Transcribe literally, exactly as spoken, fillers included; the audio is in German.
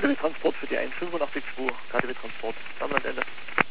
Transport für die eins fünfundachtzig zwei, K D W Transport, Sandland Ende.